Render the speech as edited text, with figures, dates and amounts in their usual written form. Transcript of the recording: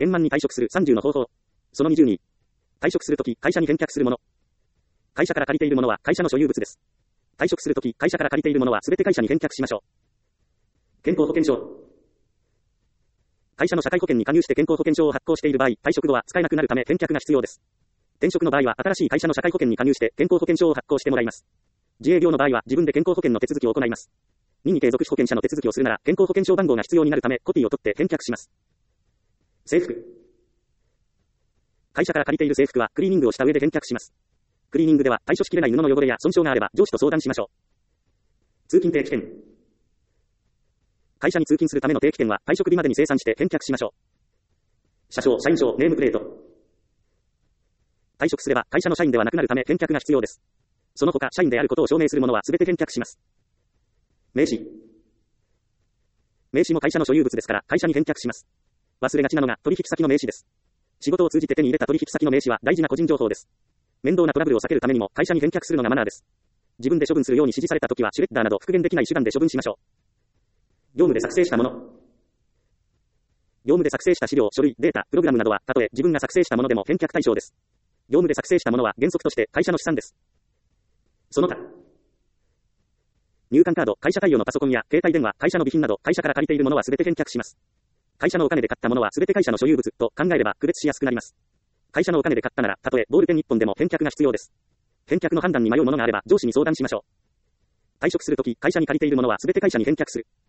円満に退職する30の方法。その22。退職するとき、会社に返却するもの。会社から借りているものは会社の所有物です。退職するとき、会社から借りているものはすべて会社に返却しましょう。健康保険証。会社の社会保険に加入して健康保険証を発行している場合、退職後は使えなくなるため返却が必要です。転職の場合は新しい会社の社会保険に加入して健康保険証を発行してもらいます。自営業の場合は自分で健康保険の手続きを行います。任意継続被保険者の手続きをするなら健康保険証番号が必要になるためコピーを取って返却します。制服。会社から借りている制服はクリーニングをした上で返却します。クリーニングでは対処しきれない布の汚れや損傷があれば上司と相談しましょう。通勤定期券。会社に通勤するための定期券は退職日までに精算して返却しましょう。社章、社員証、ネームプレート。退職すれば会社の社員ではなくなるため返却が必要です。その他社員であることを証明するものはすべて返却します。名刺。名刺も会社の所有物ですから会社に返却します。忘れがちなのが取引先の名刺です。仕事を通じて手に入れた取引先の名刺は大事な個人情報です。面倒なトラブルを避けるためにも会社に返却するのがマナーです。自分で処分するように指示されたときはシュレッダーなど復元できない手段で処分しましょう。業務で作成したもの。業務で作成した資料、書類、データ、プログラムなどはたとえ自分が作成したものでも返却対象です。業務で作成したものは原則として会社の資産です。その他。入管カード、会社対応のパソコンや携帯電話、会社の備品など会社から借りているものはすべて返却します。会社のお金で買ったものはすべて会社の所有物と考えれば区別しやすくなります。会社のお金で買ったなら、たとえボールペン1本でも返却が必要です。返却の判断に迷うものがあれば上司に相談しましょう。退職するとき、会社に借りているものはすべて会社に返却する。